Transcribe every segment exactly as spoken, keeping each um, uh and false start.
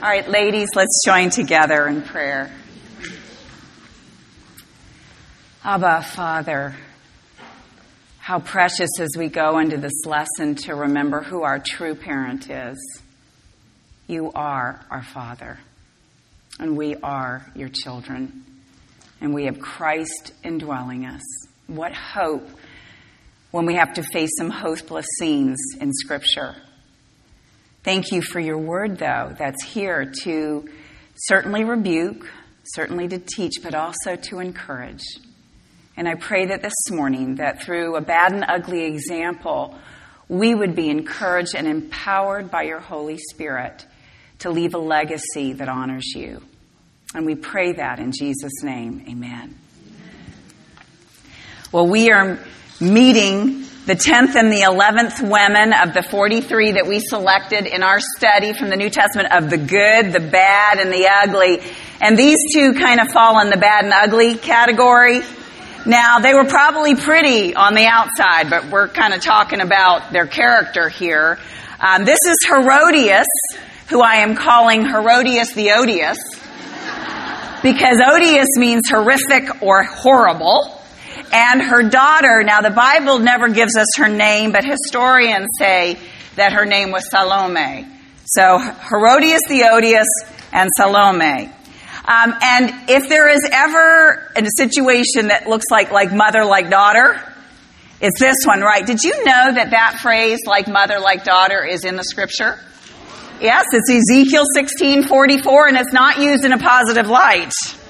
All right, ladies, let's join together in prayer. Abba, Father, how precious as we go into this lesson to remember who our true parent is. You are our Father, and we are your children, and we have Christ indwelling us. What hope when we have to face some hopeless scenes in Scripture. Thank you for your word, though, that's here to certainly rebuke, certainly to teach, but also to encourage. And I pray that this morning, that through a bad and ugly example, we would be encouraged and empowered by your Holy Spirit to leave a legacy that honors you. And we pray that in Jesus' name, amen. Well, we are meeting the tenth and the eleventh women of the forty-three that we selected in our study from the New Testament of the good, the bad, and the ugly. And these two kind of fall in the bad and ugly category. Now, they were probably pretty on the outside, but we're kind of talking about their character here. Um, this is Herodias, who I am calling Herodias the Odious, because odious means horrific or horrible. And her daughter, now the Bible never gives us her name, but historians say that her name was Salome. So Herodias the Odious and Salome. Um, and if there is ever a situation that looks like like mother, like daughter, it's this one, right? Did you know that that phrase, like mother, like daughter, is in the Scripture? Yes, it's Ezekiel sixteen forty-four, and it's not used in a positive light.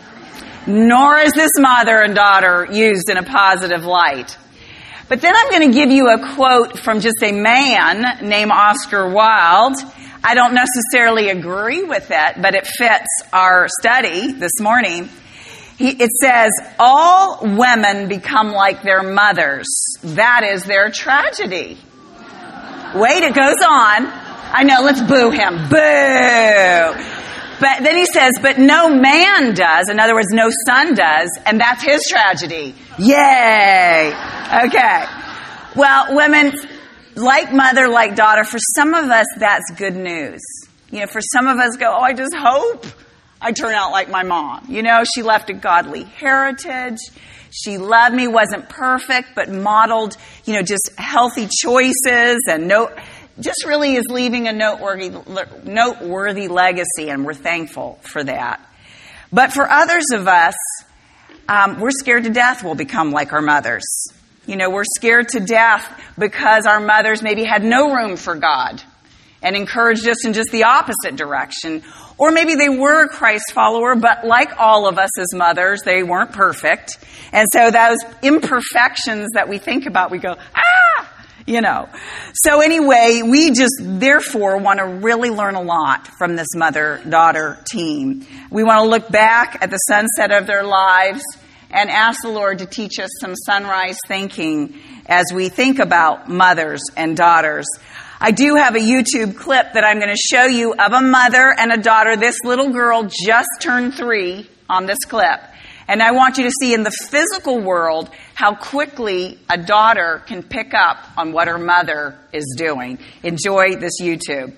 Nor is this mother and daughter used in a positive light. But then I'm going to give you a quote from just a man named Oscar Wilde. I don't necessarily agree with it, but it fits our study this morning. He, it says, all women become like their mothers. That is their tragedy. Wait, it goes on. I know, let's boo him. Boo! But then he says, but no man does. In other words, no son does. And that's his tragedy. Yay! Okay. Well, women, like mother, like daughter, for some of us, that's good news. You know, for some of us go, oh, I just hope I turn out like my mom. You know, she left a godly heritage. She loved me, wasn't perfect, but modeled, you know, just healthy choices and no... just really is leaving a noteworthy noteworthy legacy, and we're thankful for that. But for others of us, um, we're scared to death we'll become like our mothers. You know, we're scared to death because our mothers maybe had no room for God and encouraged us in just the opposite direction. Or maybe they were a Christ follower, but like all of us as mothers, they weren't perfect. And so those imperfections that we think about, we go, ah! You know. So anyway, we just therefore want to really learn a lot from this mother-daughter team. We want to look back at the sunset of their lives and ask the Lord to teach us some sunrise thinking as we think about mothers and daughters. I do have a YouTube clip that I'm going to show you of a mother and a daughter. This little girl just turned three on this clip. And I want you to see in the physical world how quickly a daughter can pick up on what her mother is doing. Enjoy this YouTube.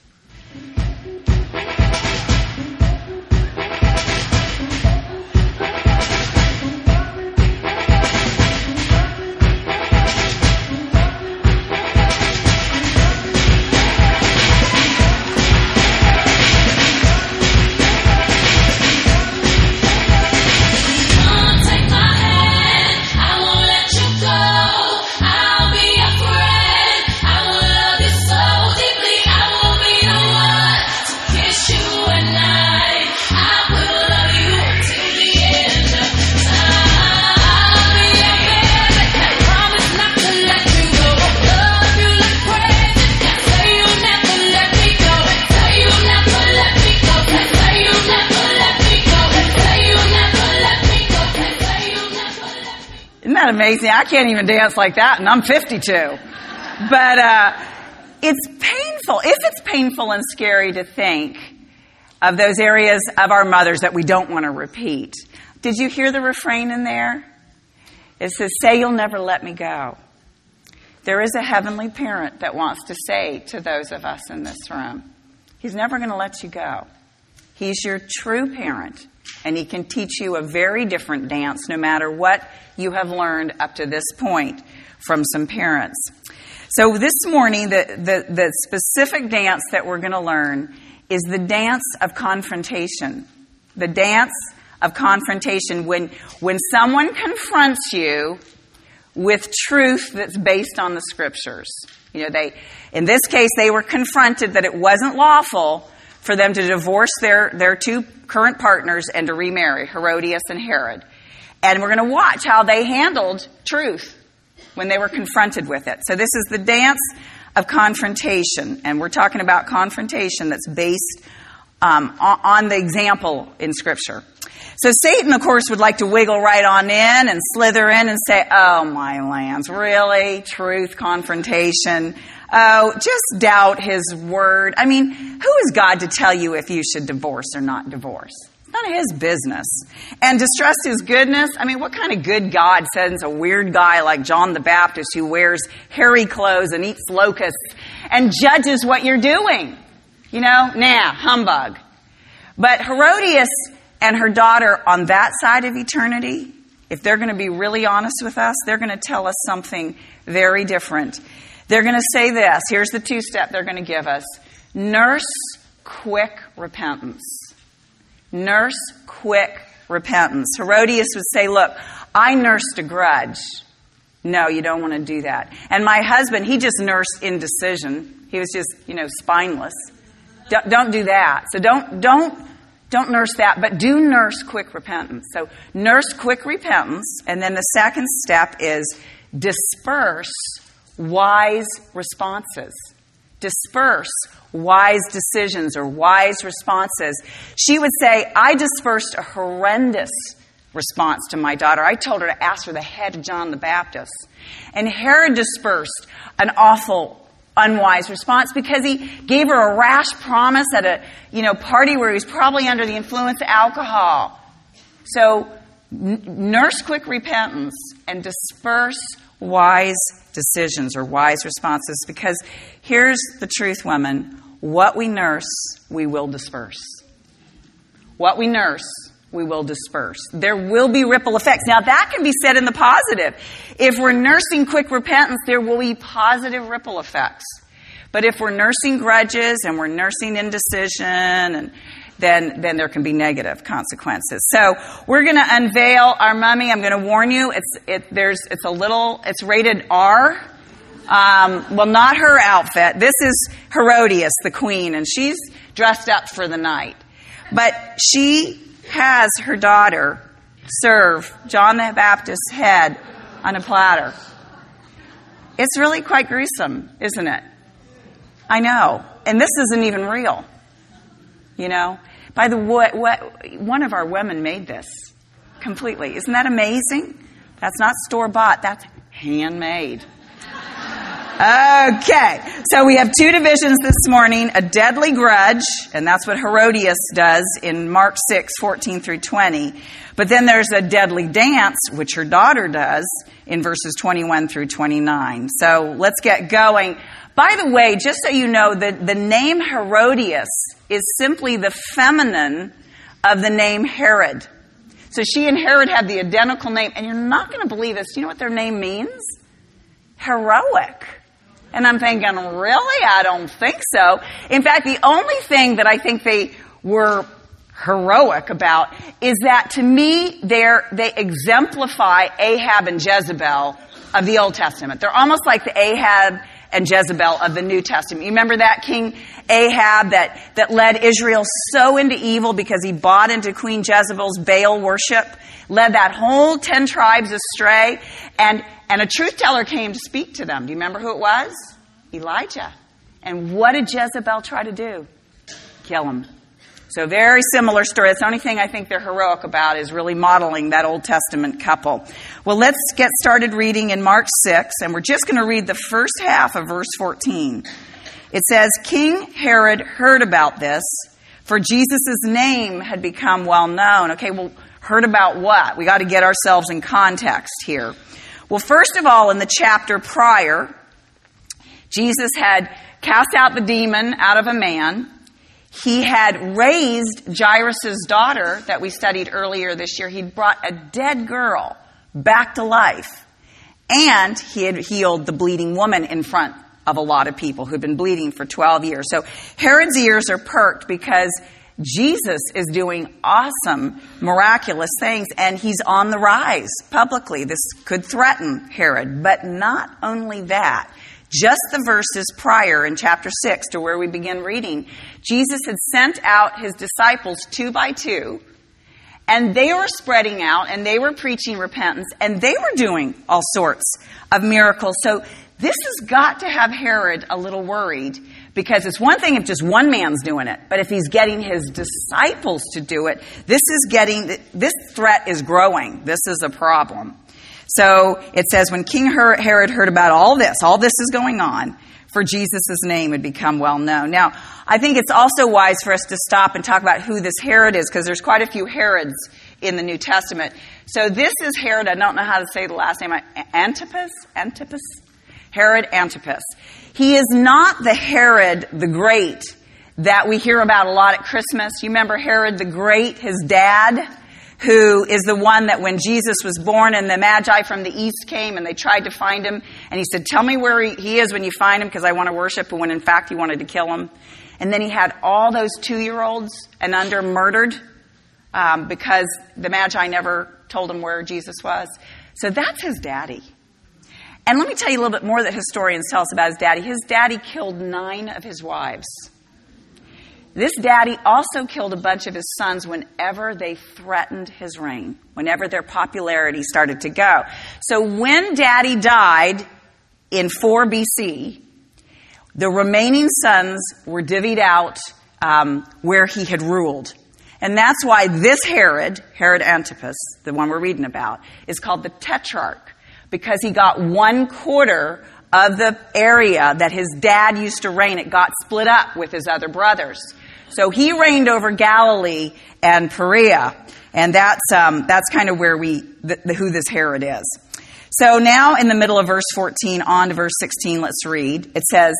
Amazing. I can't even dance like that, and I'm fifty-two. But uh, it's painful. If it's painful and scary to think of those areas of our mothers that we don't want to repeat. Did you hear the refrain in there? It says, say you'll never let me go. There is a heavenly parent that wants to say to those of us in this room, he's never going to let you go. He's your true parent, and he can teach you a very different dance no matter what you have learned up to this point from some parents. So this morning, the, the, the specific dance that we're going to learn is the dance of confrontation. The dance of confrontation, when, when someone confronts you with truth that's based on the Scriptures. You know, they, in this case, they were confronted that it wasn't lawful for them to divorce their, their two current partners and to remarry, Herodias and Herod. And we're going to watch how they handled truth when they were confronted with it. So this is the dance of confrontation, and we're talking about confrontation that's based um, on, on the example in Scripture. So Satan, of course, would like to wiggle right on in and slither in and say, oh, my lands, really? Truth, confrontation? Oh, just doubt his word. I mean, who is God to tell you if you should divorce or not divorce? It's none of his business. And distrust his goodness? I mean, what kind of good God sends a weird guy like John the Baptist who wears hairy clothes and eats locusts and judges what you're doing? You know, nah, humbug. But Herodias and her daughter on that side of eternity, if they're going to be really honest with us, they're going to tell us something very different. They're going to say this. Here's the two-step they're going to give us. Nurse quick repentance. Nurse quick repentance. Herodias would say, look, I nursed a grudge. No, you don't want to do that. And my husband, he just nursed indecision. He was just, you know, spineless. Don't, don't do that. So don't, don't, Don't nurse that, but do nurse quick repentance. So nurse quick repentance, and then the second step is disperse wise responses. Disperse wise decisions or wise responses. She would say, I dispersed a horrendous response to my daughter. I told her to ask for the head of John the Baptist. And Herod dispersed an awful unwise response because he gave her a rash promise at a, you know, party where he was probably under the influence of alcohol. So n- nurse quick repentance and disperse wise decisions or wise responses, because here's the truth, women. What we nurse, we will disperse. What we nurse, we will disperse. There will be ripple effects. Now, that can be said in the positive. If we're nursing quick repentance, there will be positive ripple effects. But if we're nursing grudges and we're nursing indecision, and then, then there can be negative consequences. So we're going to unveil our mummy. I'm going to warn you, it's it, there's it's a little it's rated R. Um, well, not her outfit. This is Herodias, the queen, and she's dressed up for the night. But she has her daughter serve John the Baptist's head on a platter. It's really quite gruesome, isn't it? I know. And this isn't even real. You know? By the way, what, one of our women made this completely. Isn't that amazing? That's not store-bought. That's handmade. Okay, so we have two divisions this morning, a deadly grudge, and that's what Herodias does in Mark six, fourteen through twenty. But then there's a deadly dance, which her daughter does in verses twenty-one through twenty-nine. So let's get going. By the way, just so you know, the, the name Herodias is simply the feminine of the name Herod. So she and Herod have the identical name, and you're not going to believe this. Do you know what their name means? Heroic. And I'm thinking, really? I don't think so. In fact, the only thing that I think they were heroic about is that, to me, they're, they exemplify Ahab and Jezebel of the Old Testament. They're almost like the Ahab and Jezebel of the New Testament. You remember that King Ahab that, that led Israel so into evil because he bought into Queen Jezebel's Baal worship, led that whole ten tribes astray, and And a truth teller came to speak to them. Do you remember who it was? Elijah. And what did Jezebel try to do? Kill him. So very similar story. That's the only thing I think they're heroic about is really modeling that Old Testament couple. Well, let's get started reading in Mark six, and we're just going to read the first half of verse fourteen. It says, King Herod heard about this, for Jesus' name had become well known. Okay, well, heard about what? We got to get ourselves in context here. Well, first of all, in the chapter prior, Jesus had cast out the demon out of a man. He had raised Jairus' daughter that we studied earlier this year. He'd brought a dead girl back to life. And he had healed the bleeding woman in front of a lot of people who'd been bleeding for twelve years. So Herod's ears are perked because Jesus is doing awesome, miraculous things, and he's on the rise publicly. This could threaten Herod, but not only that. Just the verses prior in chapter six to where we begin reading, Jesus had sent out his disciples two by two, and they were spreading out, and they were preaching repentance, and they were doing all sorts of miracles. So this has got to have Herod a little worried, because it's one thing if just one man's doing it, but if he's getting his disciples to do it, this is getting, this threat is growing. This is a problem. So it says, when King Herod heard about all this, all this is going on, for Jesus' name had become well known. Now, I think it's also wise for us to stop and talk about who this Herod is, because there's quite a few Herods in the New Testament. So this is Herod, I don't know how to say the last name, Antipas? Antipas? Herod Antipas. He is not the Herod the Great that we hear about a lot at Christmas. You remember Herod the Great, his dad, who is the one that when Jesus was born and the Magi from the east came and they tried to find him, and he said, tell me where he, he is when you find him, because I want to worship, when in fact he wanted to kill him. And then he had all those two-year-olds and under murdered um, because the Magi never told him where Jesus was. So that's his daddy. And let me tell you a little bit more that historians tell us about his daddy. His daddy killed nine of his wives. This daddy also killed a bunch of his sons whenever they threatened his reign, whenever their popularity started to go. So when daddy died in four B C, the remaining sons were divvied out um, where he had ruled. And that's why this Herod, Herod Antipas, the one we're reading about, is called the Tetrarch, because he got one quarter of the area that his dad used to reign. It got split up with his other brothers. So he reigned over Galilee and Perea, and that's um, that's kind of where we the, the, who this Herod is. So now in the middle of verse fourteen on to verse sixteen, let's read. It says,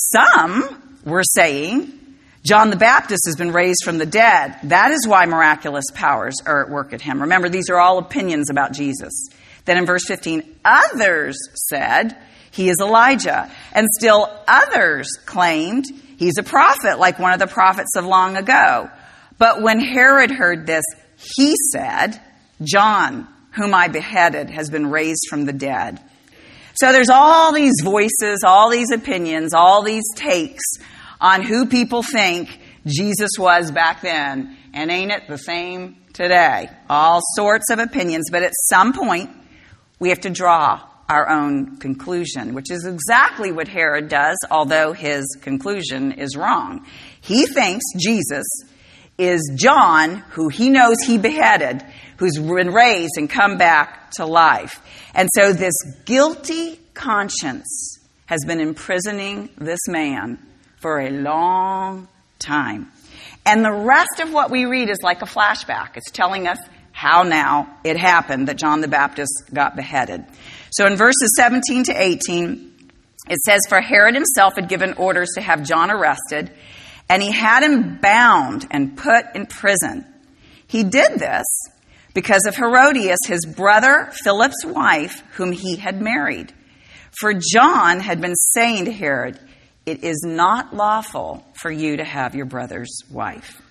some were saying, John the Baptist has been raised from the dead. That is why miraculous powers are at work at him. Remember, these are all opinions about Jesus. Then in verse fifteen, others said, he is Elijah. And still others claimed he's a prophet, like one of the prophets of long ago. But when Herod heard this, he said, John, whom I beheaded, has been raised from the dead. So there's all these voices, all these opinions, all these takes on who people think Jesus was back then. And ain't it the same today? All sorts of opinions, but at some point, we have to draw our own conclusion, which is exactly what Herod does, although his conclusion is wrong. He thinks Jesus is John, who he knows he beheaded, who's been raised and come back to life. And so this guilty conscience has been imprisoning this man for a long time. And the rest of what we read is like a flashback. It's telling us how now it happened that John the Baptist got beheaded. So in verses seventeen to eighteen, it says, for Herod himself had given orders to have John arrested, and he had him bound and put in prison. He did this because of Herodias, his brother Philip's wife, whom he had married. For John had been saying to Herod, it is not lawful for you to have your brother's wife.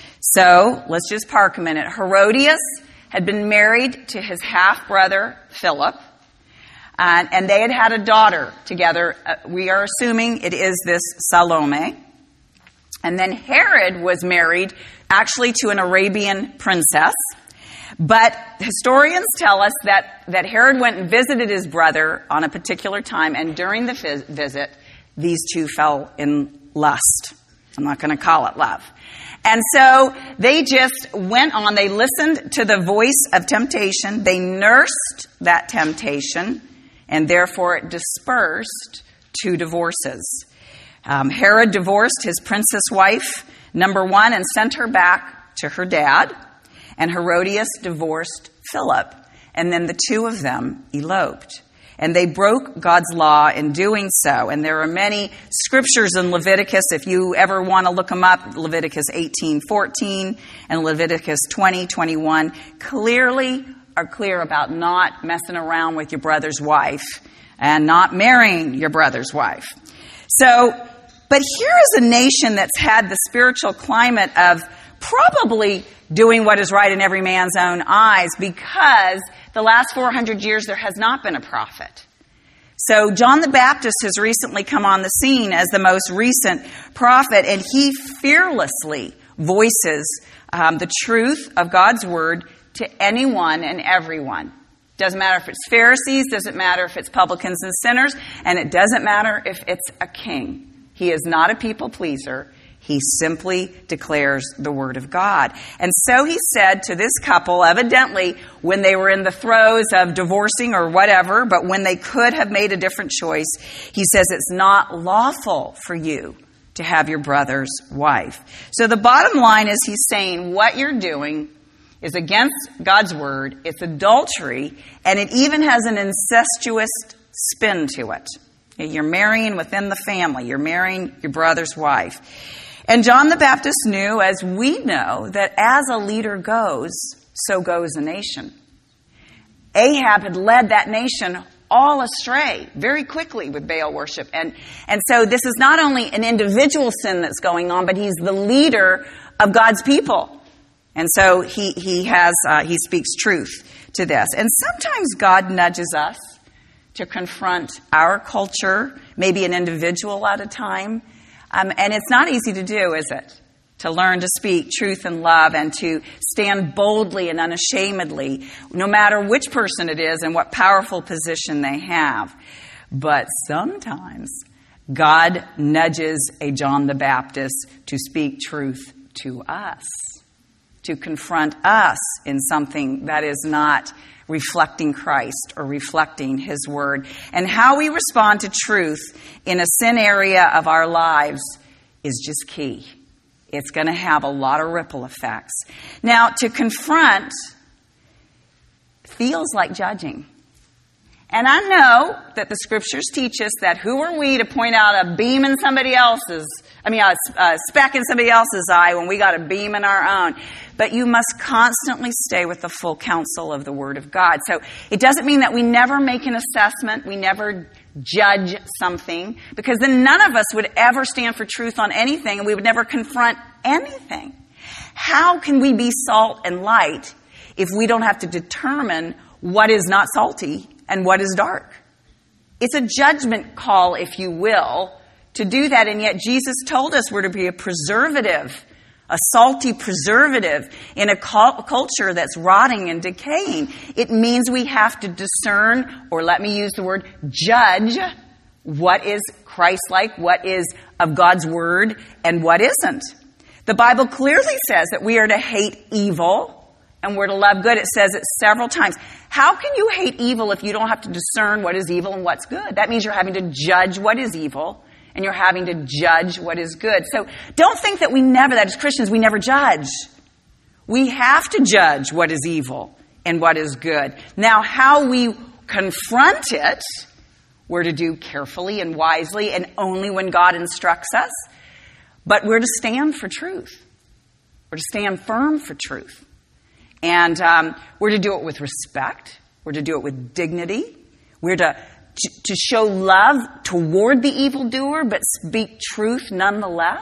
So let's just park a minute. Herodias had been married to his half-brother Philip, and, and they had had a daughter together. Uh, we are assuming it is this Salome. And then Herod was married actually to an Arabian princess. But historians tell us that, that Herod went and visited his brother on a particular time, and during the phys- visit, these two fell in lust. I'm not going to call it love. And so they just went on. They listened to the voice of temptation. They nursed that temptation, and therefore it dispersed to divorces. Um, Herod divorced his princess wife, number one, and sent her back to her dad. And Herodias divorced Philip. And then the two of them eloped. And they broke God's law in doing so. And there are many scriptures in Leviticus, if you ever want to look them up, Leviticus eighteen fourteen and Leviticus twenty twenty-one, clearly are clear about not messing around with your brother's wife and not marrying your brother's wife. So, but here is a nation that's had the spiritual climate of probably doing what is right in every man's own eyes, because the last four hundred years there has not been a prophet. So John the Baptist has recently come on the scene as the most recent prophet, and he fearlessly voices um, the truth of God's word to anyone and everyone. Doesn't matter if it's Pharisees, doesn't matter if it's publicans and sinners, and it doesn't matter if it's a king. He is not a people pleaser. He simply declares the word of God. And so he said to this couple, evidently, when they were in the throes of divorcing or whatever, but when they could have made a different choice, he says it's not lawful for you to have your brother's wife. So the bottom line is he's saying what you're doing is against God's word, it's adultery, and it even has an incestuous spin to it. You're marrying within the family. You're marrying your brother's wife. And John the Baptist knew, as we know, that as a leader goes, so goes a nation. Ahab had led that nation all astray very quickly with Baal worship. And, and so this is not only an individual sin that's going on, but he's the leader of God's people. And so he, he has, uh, he speaks truth to this. And sometimes God nudges us to confront our culture, maybe an individual at a time. Um, and it's not easy to do, is it? To learn to speak truth and love and to stand boldly and unashamedly, no matter which person it is and what powerful position they have. But sometimes God nudges a John the Baptist to speak truth to us, to confront us in something that is not reflecting Christ or reflecting His Word. And how we respond to truth in a sin area of our lives is just key. It's going to have a lot of ripple effects. Now, to confront feels like judging. And I know that the Scriptures teach us that who are we to point out a beam in somebody else's, I mean, a, a speck in somebody else's eye when we got a beam in our own. But you must constantly stay with the full counsel of the Word of God. So it doesn't mean that we never make an assessment, we never judge something, because then none of us would ever stand for truth on anything, and we would never confront anything. How can we be salt and light if we don't have to determine what is not salty and what is dark? It's a judgment call, if you will, to do that. And yet Jesus told us we're to be a preservative, a salty preservative in a culture that's rotting and decaying. It means we have to discern, or let me use the word, judge what is Christ-like, what is of God's word, and what isn't. The Bible clearly says that we are to hate evil and we're to love good. It says it several times. How can you hate evil if you don't have to discern what is evil and what's good? That means you're having to judge what is evil and you're having to judge what is good. So don't think that we never, that as Christians, we never judge. We have to judge what is evil and what is good. Now, how we confront it, we're to do carefully and wisely and only when God instructs us. But we're to stand for truth. We're to stand firm for truth. And um, we're to do it with respect. We're to do it with dignity. We're to to show love toward the evildoer, but speak truth nonetheless.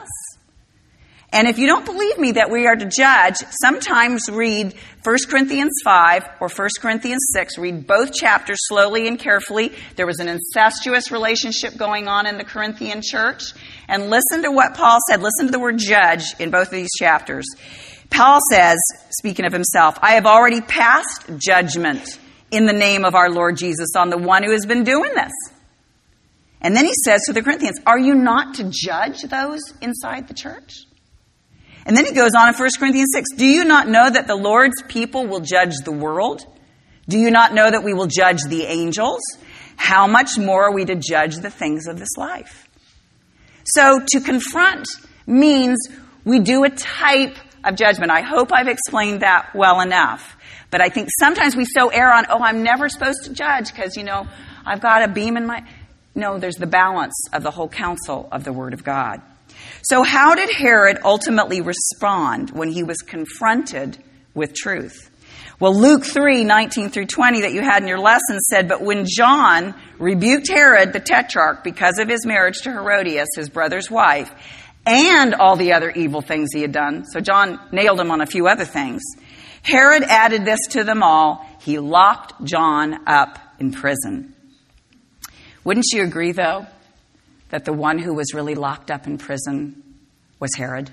And if you don't believe me that we are to judge, sometimes read First Corinthians five or First Corinthians six. Read both chapters slowly and carefully. There was an incestuous relationship going on in the Corinthian church. And listen to what Paul said. Listen to the word judge in both of these chapters. Paul says, speaking of himself, I have already passed judgment in the name of our Lord Jesus on the one who has been doing this. And then he says to the Corinthians, are you not to judge those inside the church? And then he goes on in First Corinthians six, do you not know that the Lord's people will judge the world? Do you not know that we will judge the angels? How much more are we to judge the things of this life? So to confront means we do a type of judgment. I hope I've explained that well enough. But I think sometimes we so err on, oh, I'm never supposed to judge because, you know, I've got a beam in my... No, there's the balance of the whole counsel of the Word of God. So how did Herod ultimately respond when he was confronted with truth? Well, Luke three, nineteen through twenty that you had in your lesson said, but when John rebuked Herod the Tetrarch because of his marriage to Herodias, his brother's wife, and all the other evil things he had done, so John nailed him on a few other things, Herod added this to them all. He locked John up in prison. Wouldn't you agree, though, that the one who was really locked up in prison was Herod?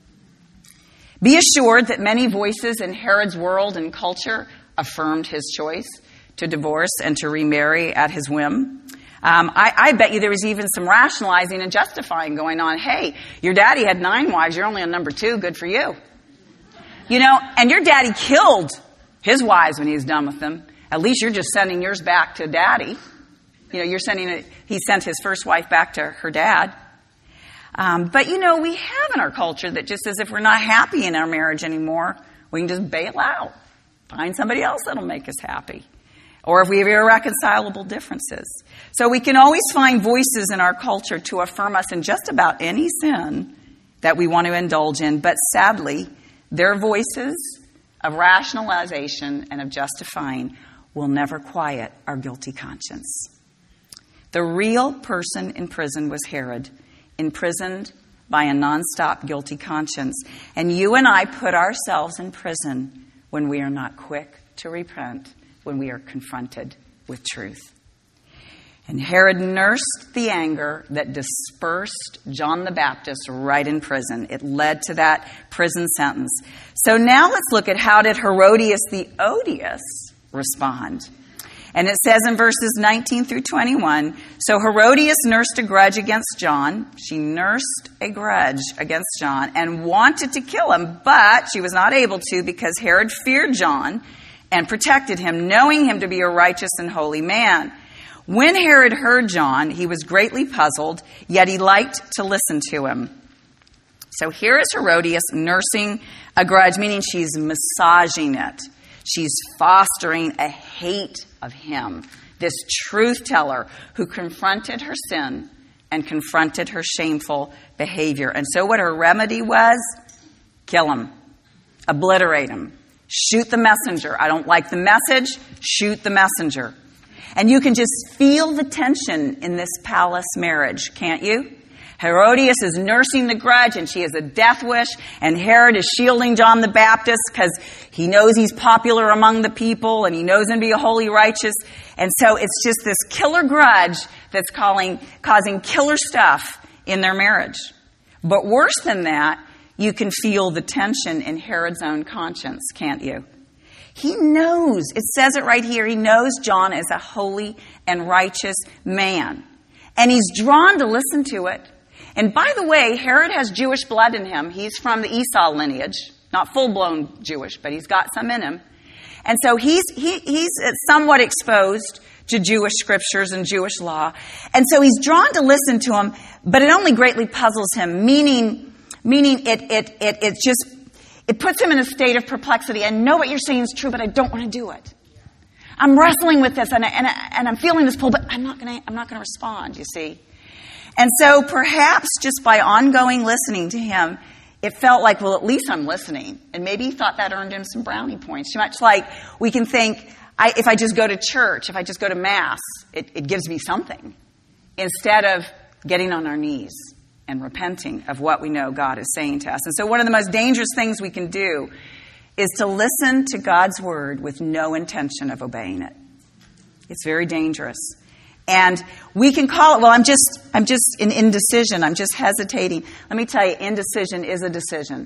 Be assured that many voices in Herod's world and culture affirmed his choice to divorce and to remarry at his whim. Um, I, I bet you there was even some rationalizing and justifying going on. Hey, your daddy had nine wives. You're only on number two. Good for you. You know, and your daddy killed his wives when he was done with them. At least you're just sending yours back to daddy. You know, you're sending it. He sent his first wife back to her dad. Um, but, you know, we have in our culture that just says if we're not happy in our marriage anymore, we can just bail out, find somebody else that'll make us happy. Or if we have irreconcilable differences. So we can always find voices in our culture to affirm us in just about any sin that we want to indulge in. But sadly, their voices of rationalization and of justifying will never quiet our guilty conscience. The real person in prison was Herod, imprisoned by a nonstop guilty conscience. And you and I put ourselves in prison when we are not quick to repent, when we are confronted with truth. And Herod nursed the anger that dispersed John the Baptist right in prison. It led to that prison sentence. So now let's look at how did Herodias the odious respond. And it says in verses nineteen through twenty-one, so Herodias nursed a grudge against John. She nursed a grudge against John and wanted to kill him, but she was not able to because Herod feared John and protected him, knowing him to be a righteous and holy man. When Herod heard John, he was greatly puzzled, yet he liked to listen to him. So here is Herodias nursing a grudge, meaning she's massaging it. She's fostering a hate of him, this truth teller who confronted her sin and confronted her shameful behavior. And so what her remedy was, kill him, obliterate him, shoot the messenger. I don't like the message, shoot the messenger. And you can just feel the tension in this palace marriage, can't you? Herodias is nursing the grudge and she has a death wish, and Herod is shielding John the Baptist because he knows he's popular among the people and he knows him to be a holy righteous. And so it's just this killer grudge that's calling, causing killer stuff in their marriage. But worse than that, you can feel the tension in Herod's own conscience, can't you? He knows, it says it right here, he knows John is a holy and righteous man. And he's drawn to listen to it. And by the way, Herod has Jewish blood in him. He's from the Esau lineage, not full-blown Jewish, but he's got some in him. And so he's he, he's somewhat exposed to Jewish scriptures and Jewish law. And so he's drawn to listen to him, but it only greatly puzzles him, meaning meaning it it it it just it puts him in a state of perplexity. I know what you're saying is true, but I don't want to do it. I'm wrestling with this, and I, and, I, and I'm feeling this pull, but I'm not going to I'm not going to respond, you see. And so perhaps just by ongoing listening to him, it felt like, well, at least I'm listening. And maybe he thought that earned him some brownie points. Much like we can think, I, if I just go to church, if I just go to Mass, it, it gives me something. Instead of getting on our knees and repenting of what we know God is saying to us. And so one of the most dangerous things we can do is to listen to God's word with no intention of obeying it. It's very dangerous. And we can call it, well, I'm just, I'm just in indecision. I'm just hesitating. Let me tell you, indecision is a decision.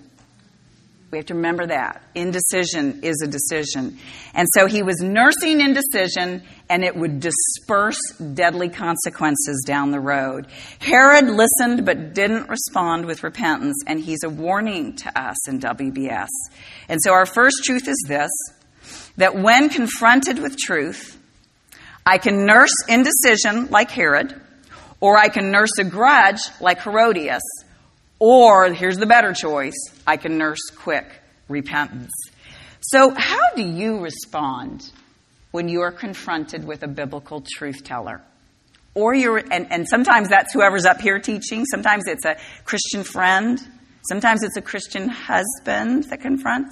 We have to remember that. Indecision is a decision. And so he was nursing indecision, and it would disperse deadly consequences down the road. Herod listened but didn't respond with repentance, and he's a warning to us in W B S. And so our first truth is this, that when confronted with truth, I can nurse indecision like Herod, or I can nurse a grudge like Herodias, or, here's the better choice, I can nurse quick repentance. So how do you respond when you are confronted with a biblical truth teller. Or you're, and, and sometimes that's whoever's up here teaching. Sometimes it's a Christian friend. Sometimes it's a Christian husband that confronts.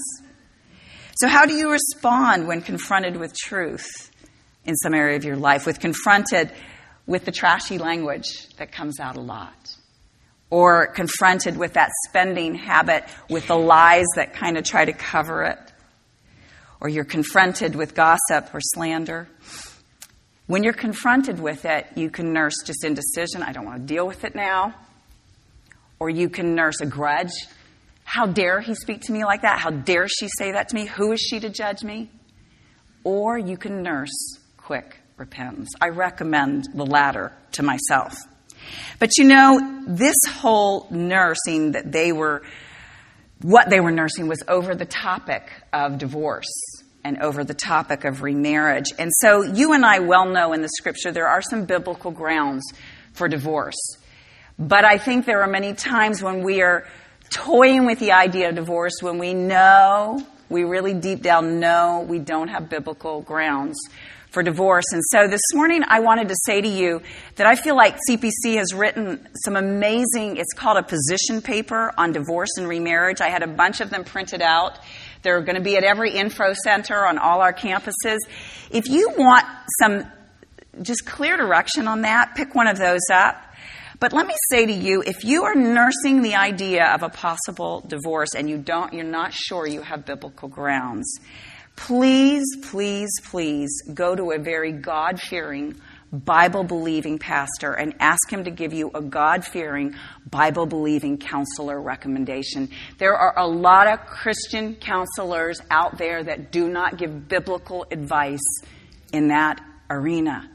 So how do you respond when confronted with truth in some area of your life? With confronted with the trashy language that comes out a lot? Or confronted with that spending habit with the lies that kind of try to cover it? Or you're confronted with gossip or slander? When you're confronted with it, you can nurse just indecision. I don't want to deal with it now. Or you can nurse a grudge. How dare he speak to me like that? How dare she say that to me? Who is she to judge me? Or you can nurse quick repentance. I recommend the latter to myself. But you know, this whole nursing that they were, what they were nursing was over the topic of divorce and over the topic of remarriage. And so you and I well know in the scripture there are some biblical grounds for divorce. But I think there are many times when we are toying with the idea of divorce when we know, we really deep down know we don't have biblical grounds for divorce. And so this morning I wanted to say to you that I feel like C P C has written some amazing, it's called a position paper on divorce and remarriage. I had a bunch of them printed out. They're going to be at every info center on all our campuses. If you want some just clear direction on that, pick one of those up. But let me say to you, if you are nursing the idea of a possible divorce and you don't, you're not sure you have biblical grounds, please, please, please go to a very God-fearing, Bible-believing pastor and ask him to give you a God-fearing, Bible-believing counselor recommendation. There are a lot of Christian counselors out there that do not give biblical advice in that arena.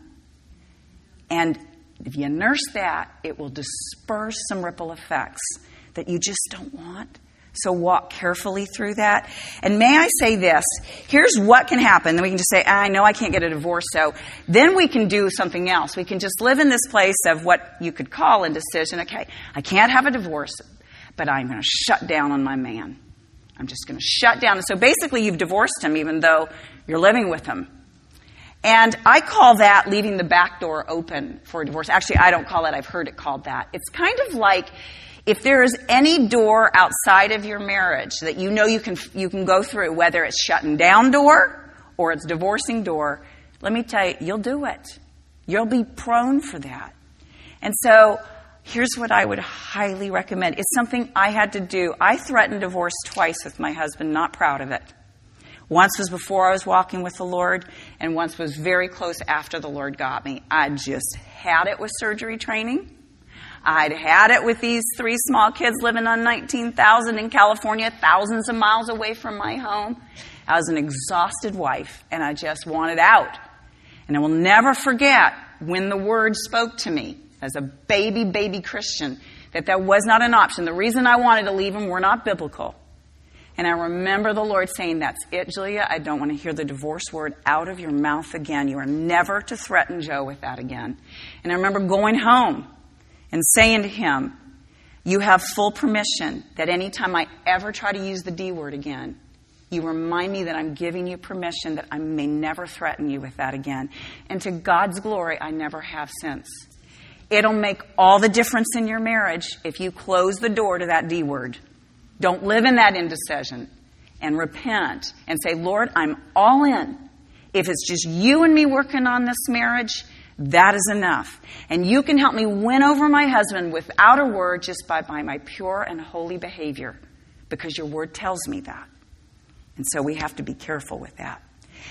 And if you nurse that, it will disperse some ripple effects that you just don't want. So walk carefully through that. And may I say this, here's what can happen. Then we can just say, I know I can't get a divorce, so then we can do something else. We can just live in this place of what you could call indecision. Okay, I can't have a divorce, but I'm going to shut down on my man. I'm just going to shut down. And so basically you've divorced him even though you're living with him. And I call that leaving the back door open for a divorce. Actually, I don't call it. I've heard it called that. It's kind of like if there is any door outside of your marriage that you know you can you can go through, whether it's shutting down door or it's divorcing door, let me tell you, you'll do it. You'll be prone for that. And so here's what I would highly recommend. It's something I had to do. I threatened divorce twice with my husband, not proud of it. Once was before I was walking with the Lord, and once was very close after the Lord got me. I just had it with surgery training. I'd had it with these three small kids living on nineteen thousand in California, thousands of miles away from my home. I was an exhausted wife, and I just wanted out. And I will never forget when the Word spoke to me as a baby, baby Christian, that that was not an option. The reason I wanted to leave him were not biblical. And I remember the Lord saying, that's it, Julia. I don't want to hear the divorce word out of your mouth again. You are never to threaten Joe with that again. And I remember going home and saying to him, you have full permission that anytime I ever try to use the D word again, you remind me that I'm giving you permission that I may never threaten you with that again. And to God's glory, I never have since. It'll make all the difference in your marriage if you close the door to that D word. Don't live in that indecision, and repent and say, Lord, I'm all in. If it's just you and me working on this marriage, that is enough. And you can help me win over my husband without a word, just by, by my pure and holy behavior, because your word tells me that. And so we have to be careful with that.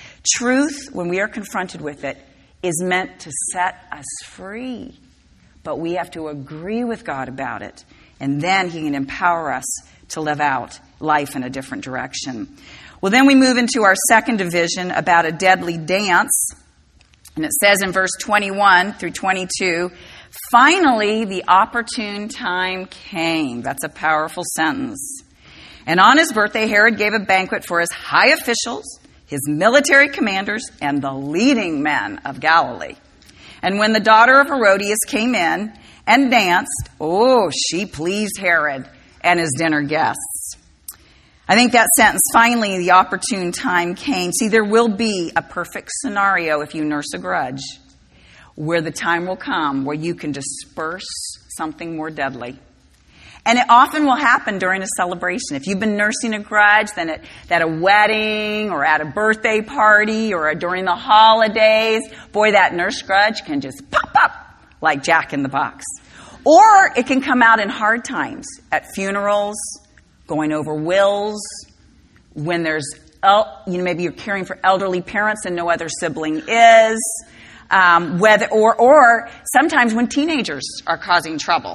Truth, when we are confronted with it, is meant to set us free. But we have to agree with God about it. And then He can empower us to live out life in a different direction. Well, then we move into our second division about a deadly dance. And it says in verse twenty-one through twenty-two, finally the opportune time came. That's a powerful sentence. And on his birthday, Herod gave a banquet for his high officials, his military commanders, and the leading men of Galilee. And when the daughter of Herodias came in and danced, oh, she pleased Herod and his dinner guests. I think that sentence, finally, the opportune time came. See, there will be a perfect scenario if you nurse a grudge where the time will come where you can disperse something more deadly. And it often will happen during a celebration. If you've been nursing a grudge, then at, at a wedding or at a birthday party or during the holidays, boy, that nursed grudge can just pop up like Jack in the Box. Or it can come out in hard times, at funerals, going over wills, when there's, el- you know, maybe you're caring for elderly parents and no other sibling is, um, whether, or, or sometimes when teenagers are causing trouble.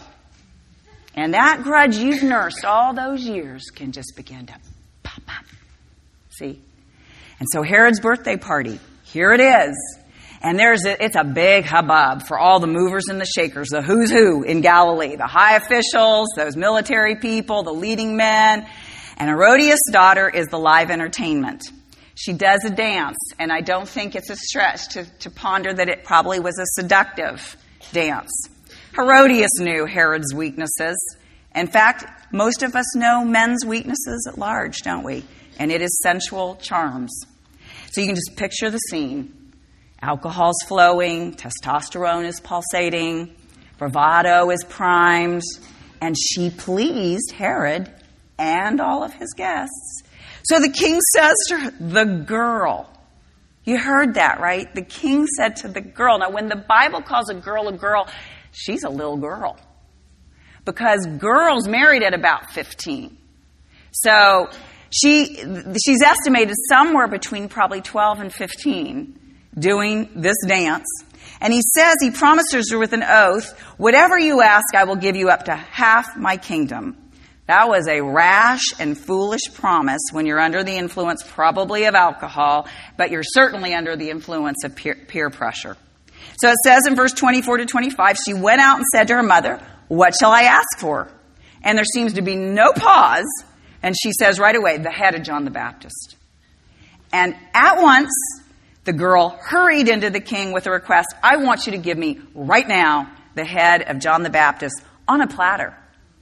And that grudge you've nursed all those years can just begin to pop up. See? And so Herod's birthday party, here it is. And there's a, it's a big hubbub for all the movers and the shakers, the who's who in Galilee, the high officials, those military people, the leading men. And Herodias' daughter is the live entertainment. She does a dance, and I don't think it's a stretch to, to ponder that it probably was a seductive dance. Herodias knew Herod's weaknesses. In fact, most of us know men's weaknesses at large, don't we? And it is sensual charms. So you can just picture the scene. Alcohol's flowing, testosterone is pulsating, bravado is primed, and she pleased Herod and all of his guests. So the king says to her, the girl. You heard that, right? The king said to the girl. Now, when the Bible calls a girl a girl, she's a little girl. Because girls married at about fifteen. So she she's estimated somewhere between probably twelve and fifteen doing this dance. And he says, he promises her with an oath, whatever you ask, I will give you up to half my kingdom. That was a rash and foolish promise when you're under the influence probably of alcohol, but you're certainly under the influence of peer, peer pressure. So it says in verse twenty-four to twenty-five, she went out and said to her mother, what shall I ask for? And there seems to be no pause. And she says right away, the head of John the Baptist. And at once, the girl hurried into the king with a request, I want you to give me right now the head of John the Baptist on a platter.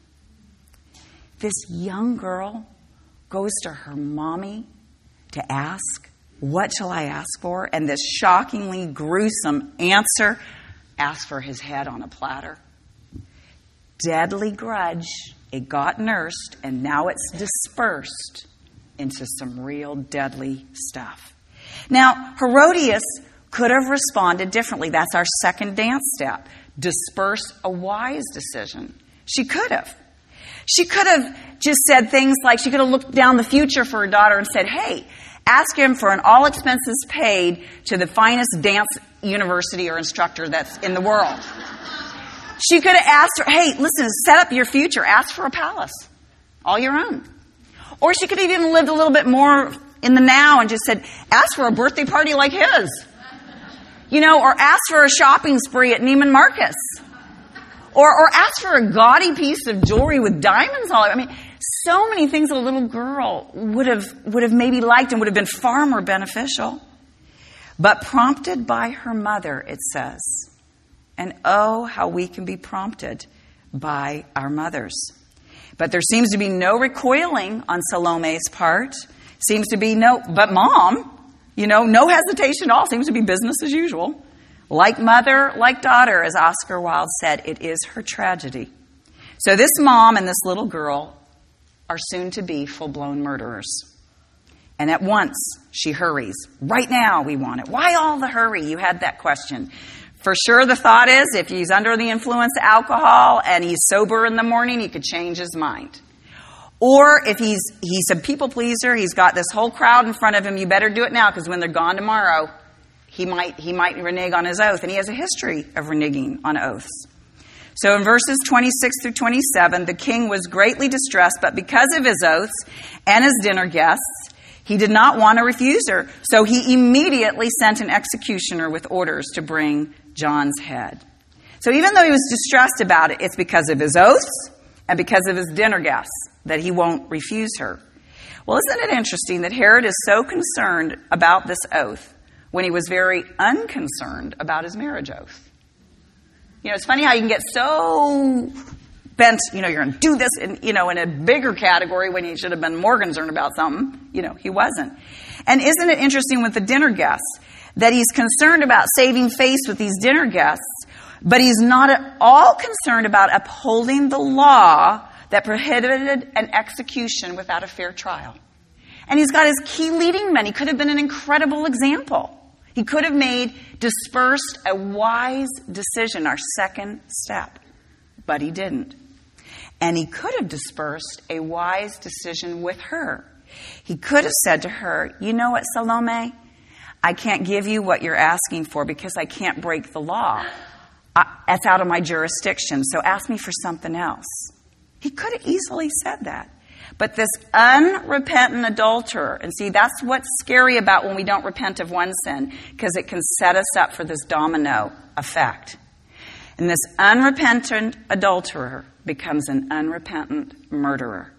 This young girl goes to her mommy to ask, what shall I ask for? And this shockingly gruesome answer, ask for his head on a platter. Deadly grudge. It got nursed, and now it's dispersed into some real deadly stuff. Now, Herodias could have responded differently. That's our second dance step. Disperse a wise decision. She could have. She could have just said things like, she could have looked down the future for her daughter and said, hey, ask him for an all expenses paid to the finest dance university or instructor that's in the world. She could have asked her, hey, listen, set up your future. Ask for a palace, all your own. Or she could have even lived a little bit more in the now and just said, ask for a birthday party like his. You know, or ask for a shopping spree at Neiman Marcus. Or, or ask for a gaudy piece of jewelry with diamonds all over. I mean, so many things a little girl would have, would have maybe liked and would have been far more beneficial. But prompted by her mother, it says. And oh, how we can be prompted by our mothers. But there seems to be no recoiling on Salome's part. Seems to be no, but mom, you know, no hesitation at all. Seems to be business as usual. Like mother, like daughter, as Oscar Wilde said, it is her tragedy. So this mom and this little girl are soon to be full-blown murderers. And at once, she hurries. Right now, we want it. Why all the hurry? You had that question. For sure, the thought is, if he's under the influence of alcohol and he's sober in the morning, he could change his mind. Or if he's he's a people pleaser, he's got this whole crowd in front of him, you better do it now, because when they're gone tomorrow, he might he might renege on his oath. And he has a history of reneging on oaths. So in verses twenty-six through twenty-seven, the king was greatly distressed, but because of his oaths and his dinner guests, he did not want to refuse her. So he immediately sent an executioner with orders to bring John's head. So even though he was distressed about it, it's because of his oaths and because of his dinner guests that he won't refuse her. Well, isn't it interesting that Herod is so concerned about this oath when he was very unconcerned about his marriage oath? You know, it's funny how you can get so spent, you know, you're going to do this in, you know, in a bigger category when he should have been more concerned about something. You know, he wasn't. And isn't it interesting with the dinner guests that he's concerned about saving face with these dinner guests, but he's not at all concerned about upholding the law that prohibited an execution without a fair trial. And he's got his key leading men. He could have been an incredible example. He could have made, dispersed a wise decision, our second step. But he didn't. And he could have dispersed a wise decision with her. He could have said to her, you know what, Salome? I can't give you what you're asking for because I can't break the law. I, that's out of my jurisdiction, so ask me for something else. He could have easily said that. But this unrepentant adulterer, and see, that's what's scary about when we don't repent of one sin, because it can set us up for this domino effect. And this unrepentant adulterer becomes an unrepentant murderer.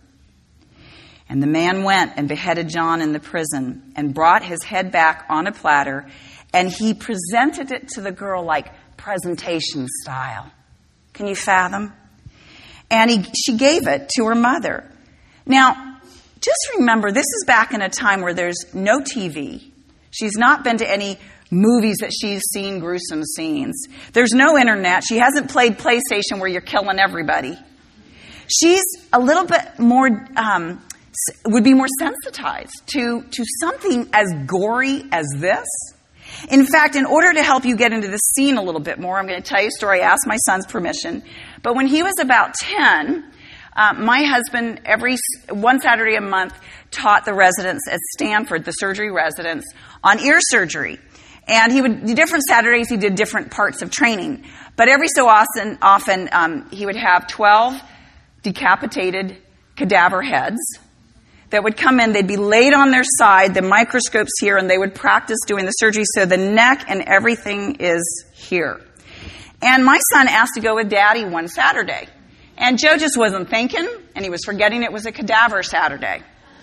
And the man went and beheaded John in the prison and brought his head back on a platter, and he presented it to the girl like presentation style. Can you fathom? And he, she gave it to her mother. Now, just remember, this is back in a time where there's no T V. She's not been to any movies that she's seen gruesome scenes. There's no internet. She hasn't played PlayStation where you're killing everybody. She's a little bit more, um, would be more sensitized to, to something as gory as this. In fact, in order to help you get into the scene a little bit more, I'm going to tell you a story. I asked my son's permission. But when he was about ten, uh, my husband, every one Saturday a month, taught the residents at Stanford, the surgery residents, on ear surgery. And he would, different Saturdays, he did different parts of training. But every so often, often um, he would have twelve decapitated cadaver heads that would come in. They'd be laid on their side, the microscopes here, and they would practice doing the surgery so the neck and everything is here. And my son asked to go with Daddy one Saturday. And Joe just wasn't thinking, and he was forgetting it was a cadaver Saturday.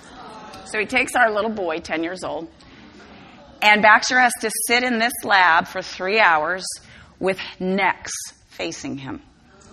So he takes our little boy, ten years old, and Baxter has to sit in this lab for three hours with necks facing him.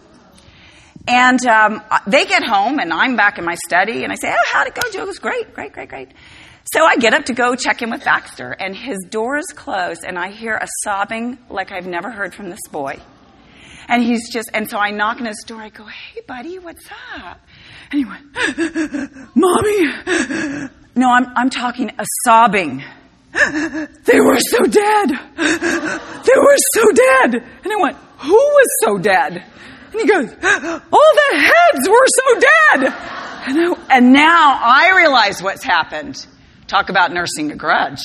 And um, they get home, and I'm back in my study, and I say, oh, how'd it go, Joe? It was great, great, great, great. So I get up to go check in with Baxter, and his door is closed, and I hear a sobbing like I've never heard from this boy. And he's just, and so I knock on his door. I go, hey, buddy, what's up? And he went, Mommy. No, I'm I'm talking a sobbing. They were so dead. They were so dead. And I went, who was so dead? And he goes, all the heads were so dead. And, I, and now I realize what's happened. Talk about nursing a grudge.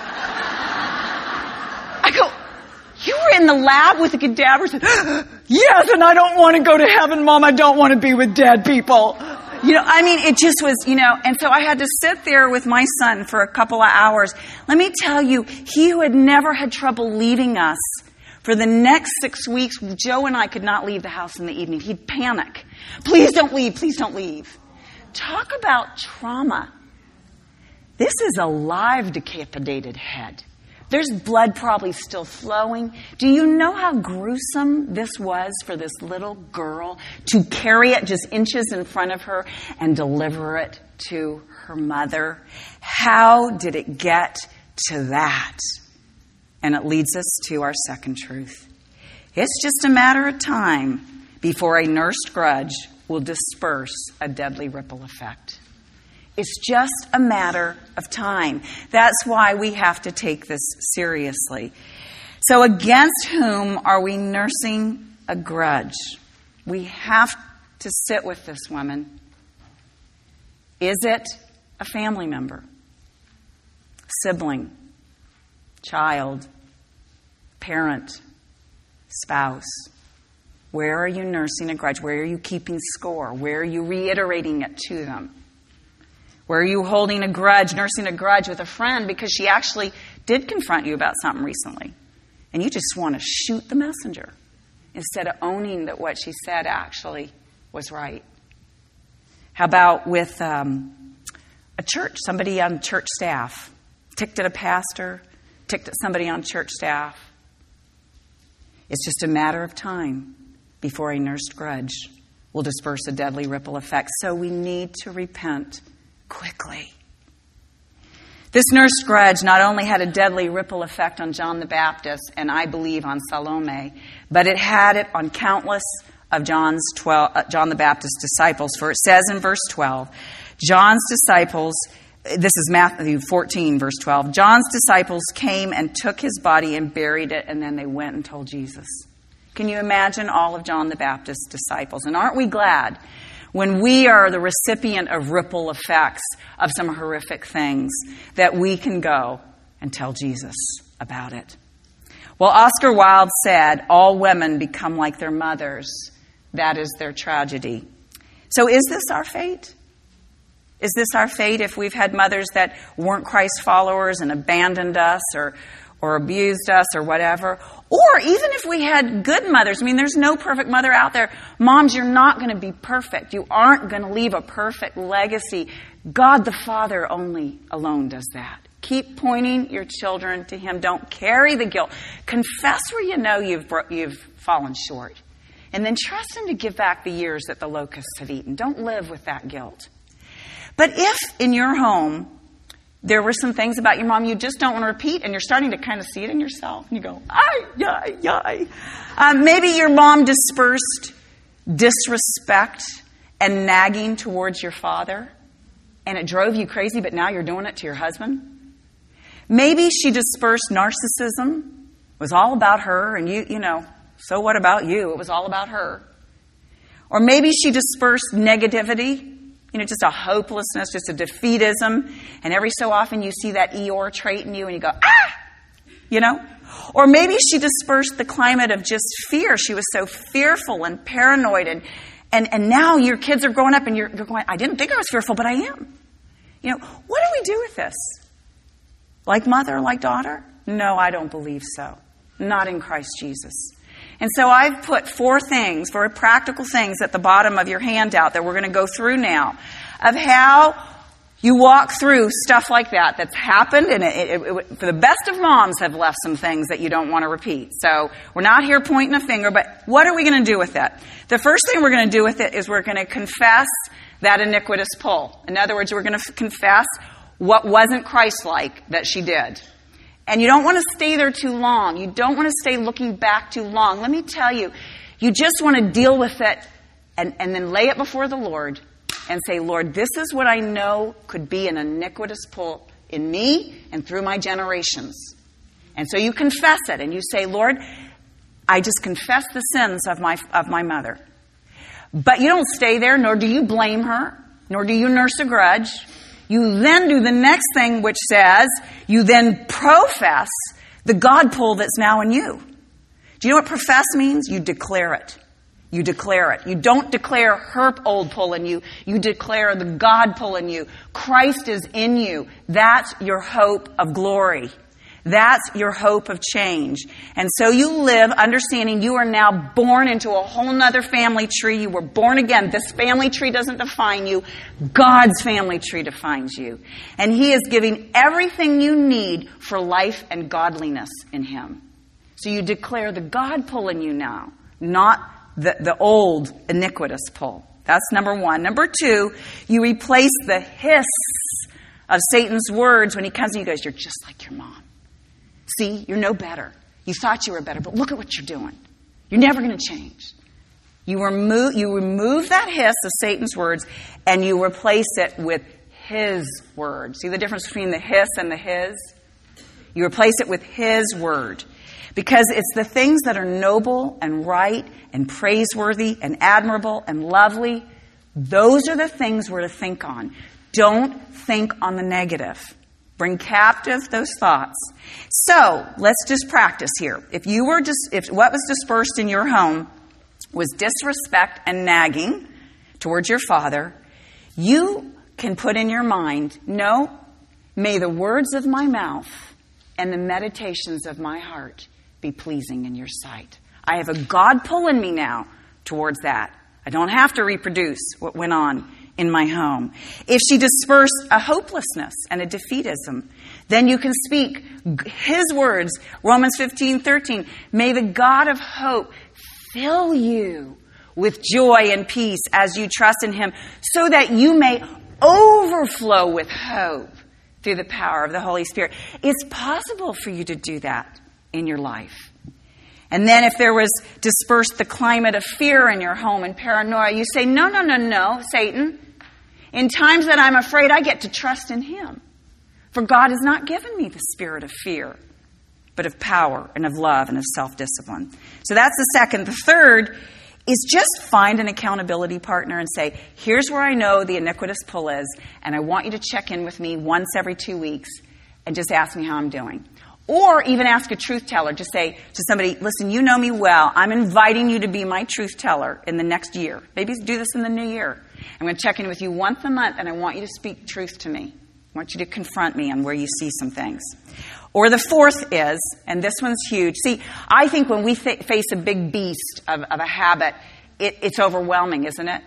I go, you were in the lab with the cadavers? Yes, and I don't want to go to heaven, Mom. I don't want to be with dead people. You know, I mean, it just was, you know, and so I had to sit there with my son for a couple of hours. Let me tell you, he who had never had trouble leaving us, for the next six weeks, Joe and I could not leave the house in the evening. He'd panic. Please don't leave. Please don't leave. Talk about trauma. This is a live decapitated head. There's blood probably still flowing. Do you know how gruesome this was for this little girl to carry it just inches in front of her and deliver it to her mother? How did it get to that? And it leads us to our second truth. It's just a matter of time before a nursed grudge will disperse a deadly ripple effect. It's just a matter of time. That's why we have to take this seriously. So against whom are we nursing a grudge? We have to sit with this woman. Is it a family member, sibling, child, parent, spouse? Where are you nursing a grudge? Where are you keeping score? Where are you reiterating it to them? Where are you holding a grudge, nursing a grudge with a friend because she actually did confront you about something recently, and you just want to shoot the messenger instead of owning that what she said actually was right? How about with um, a church, somebody on church staff, ticked at a pastor, ticked at somebody on church staff? It's just a matter of time before a nursed grudge will disperse a deadly ripple effect. So we need to repent quickly. This nursed grudge not only had a deadly ripple effect on John the Baptist, and I believe on Salome, but it had it on countless of John's twelve, uh, John the Baptist's disciples. For it says in verse twelve, John's disciples, this is Matthew fourteen, verse twelve, John's disciples came and took his body and buried it, and then they went and told Jesus. Can you imagine all of John the Baptist's disciples? And aren't we glad when we are the recipient of ripple effects of some horrific things that we can go and tell Jesus about it? Well, Oscar Wilde said, all women become like their mothers. That is their tragedy. So is this our fate? Is this our fate if we've had mothers that weren't Christ followers and abandoned us or, or abused us or whatever? Or even if we had good mothers. I mean, there's no perfect mother out there. Moms, you're not going to be perfect. You aren't going to leave a perfect legacy. God the Father only alone does that. Keep pointing your children to Him. Don't carry the guilt. Confess where you know you've you've fallen short. And then trust Him to give back the years that the locusts have eaten. Don't live with that guilt. But if in your home there were some things about your mom you just don't want to repeat, and you're starting to kind of see it in yourself, and you go, ay, ay, ay. Um, maybe your mom dispersed disrespect and nagging towards your father, and it drove you crazy, but now you're doing it to your husband. Maybe she dispersed narcissism. It was all about her, and you, you know, so what about you? It was all about her. Or maybe she dispersed negativity. You know, just a hopelessness, just a defeatism. And every so often you see that Eeyore trait in you and you go, ah! You know? Or maybe she dispersed the climate of just fear. She was so fearful and paranoid. And, and, and now your kids are growing up and you're, you're going, I didn't think I was fearful, but I am. You know, what do we do with this? Like mother, like daughter? No, I don't believe so. Not in Christ Jesus. And so I've put four things, four practical things at the bottom of your handout that we're going to go through now of how you walk through stuff like that that's happened. And it, it, it, for the best of moms have left some things that you don't want to repeat. So we're not here pointing a finger, but what are we going to do with it? The first thing we're going to do with it is we're going to confess that iniquitous pull. In other words, we're going to confess what wasn't Christ-like that she did. And you don't want to stay there too long. You don't want to stay looking back too long. Let me tell you, you just want to deal with it and, and then lay it before the Lord and say, Lord, this is what I know could be an iniquitous pull in me and through my generations. And so you confess it and you say, Lord, I just confess the sins of my of my mother. But you don't stay there, nor do you blame her, nor do you nurse a grudge. You then do the next thing, which says, you then profess the God pull that's now in you. Do you know what profess means? You declare it. You declare it. You don't declare her old pull in you. You declare the God pull in you. Christ is in you. That's your hope of glory. That's your hope of change. And so you live understanding you are now born into a whole nother family tree. You were born again. This family tree doesn't define you. God's family tree defines you. And He is giving everything you need for life and godliness in Him. So you declare the God pull in you now, not the, the old iniquitous pull. That's number one. Number two, you replace the hiss of Satan's words when he comes and he goes, you're just like your mom. See, you're no better. You thought you were better, but look at what you're doing. You're never going to change. You remove, you remove that hiss of Satan's words and you replace it with His word. See the difference between the hiss and the his? You replace it with His word. Because it's the things that are noble and right and praiseworthy and admirable and lovely. Those are the things we're to think on. Don't think on the negative. Bring captive those thoughts. So let's just practice here. If you were just, if what was dispersed in your home was disrespect and nagging towards your father, you can put in your mind, no, may the words of my mouth and the meditations of my heart be pleasing in your sight. I have a God pull in me now towards that. I don't have to reproduce what went on in my home. If she dispersed a hopelessness and a defeatism, then you can speak His words. Romans fifteen thirteen. May the God of hope fill you with joy and peace as you trust in him, so that you may overflow with hope through the power of the Holy Spirit. It's possible for you to do that in your life. And then if there was dispersed the climate of fear in your home and paranoia, you say, no, no, no, no, Satan. In times that I'm afraid, I get to trust in him. For God has not given me the spirit of fear, but of power and of love and of self-discipline. So that's the second. The third is just find an accountability partner and say, here's where I know the iniquitous pull is, and I want you to check in with me once every two weeks and just ask me how I'm doing. Or even ask a truth teller. Just say to somebody, listen, you know me well. I'm inviting you to be my truth teller in the next year. Maybe do this in the new year. I'm going to check in with you once a month, and I want you to speak truth to me. I want you to confront me on where you see some things. Or the fourth is, and this one's huge. See, I think when we th- face a big beast of, of a habit, it, it's overwhelming, isn't it?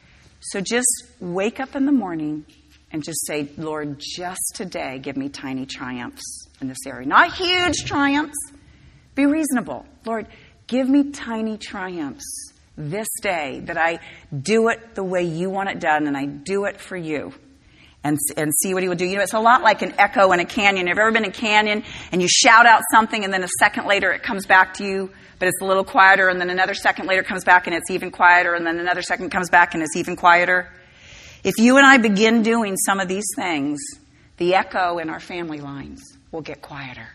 So just wake up in the morning and just say, Lord, just today give me tiny triumphs in this area. Not huge triumphs. Be reasonable. Lord, give me tiny triumphs this day that I do it the way you want it done, and I do it for you. And, and see what he will do. You know, it's a lot like an echo in a canyon. Have you ever been in a canyon and you shout out something and then a second later it comes back to you, but it's a little quieter, and then another second later it comes back and it's even quieter, and then another second comes back and it's even quieter? If you and I begin doing some of these things, the echo in our family lines will get quieter.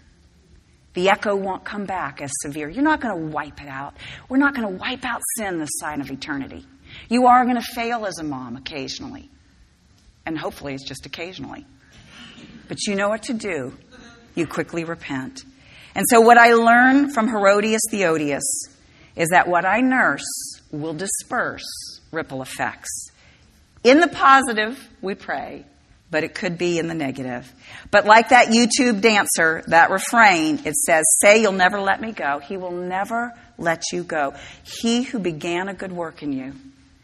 The echo won't come back as severe. You're not going to wipe it out. We're not going to wipe out sin this side of eternity. You are going to fail as a mom occasionally. And hopefully it's just occasionally. But you know what to do. You quickly repent. And so what I learned from Herodias Theodius is that what I nurse will disperse ripple effects. In the positive, we pray, but it could be in the negative. But like that YouTube dancer, that refrain, it says, say you'll never let me go. He will never let you go. He who began a good work in you,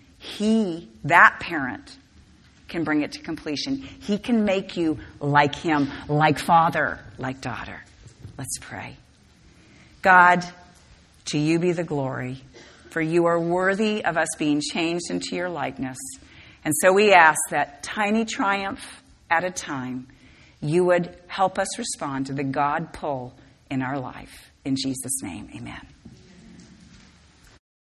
he, that parent, can bring it to completion. He can make you like him, like father, like daughter. Let's pray. God, to you be the glory, for you are worthy of us being changed into your likeness. And so we ask that tiny triumph at a time, you would help us respond to the God pull in our life. In Jesus' name, amen.